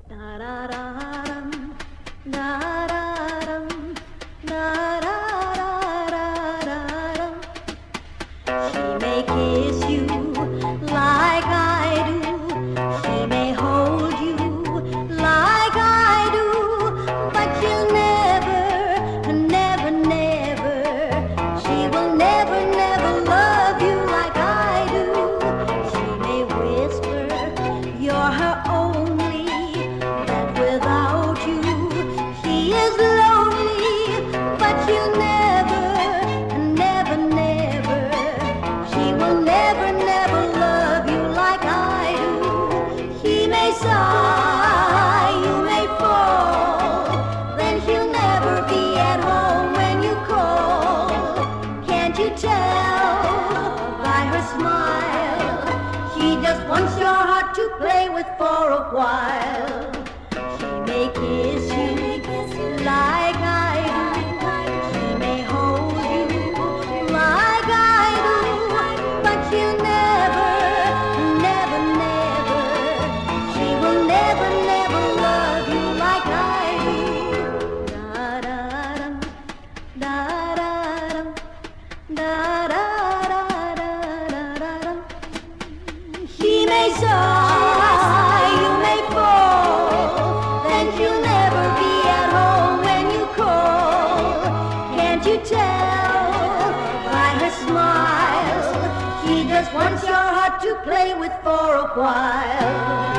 Da-da-da-dum, da-da-dum, da-da-da-da-da-dum. She may kiss you like I do. She may hold you like I do. But she'll never, never, never. She will never, never love you like I do. She may whisper you're her only, that without you she is lonely. But she'll never, never, never. She will never, never love you like I do. She may sigh, you may fall, then she'll never be at home when you call. Can't you tell by her smile? She just wants your heart to play with for a while. She may kiss you like I do. She may hold you like I do. But she'll never, never, never. She will never, never love you like I do. Da-da-dum, da-da-dum, da-da-da-da-da-da-dum. She may sigh, you may fall, then she'll never be at home when you call. Can't you tell by her smile? She just wants your heart to play with for a while.